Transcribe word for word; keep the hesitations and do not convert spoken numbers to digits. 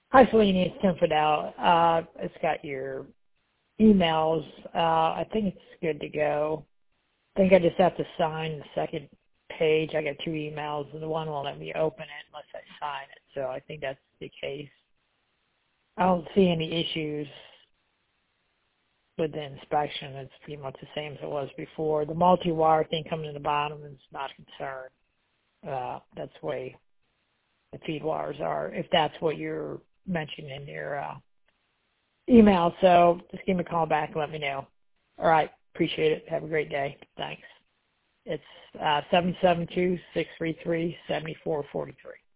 Hi, Selene. It's Tim Fidel. Uh, it's got your emails. Uh, I think it's good to go. I think I just have to sign the second page. I got two emails, and the one won't let me open it unless I sign it. So I think that's the case. I don't see any issues with the inspection. It's pretty much the same as it was before. The multi-wire thing coming in the bottom is not a concern. Uh, that's the way the feed wires are, if that's what you're mentioning in your uh, email. So just give me a call back and let me know. All right. Appreciate it. Have a great day. Thanks. It's uh, seven seven two, six three three, seven four four three.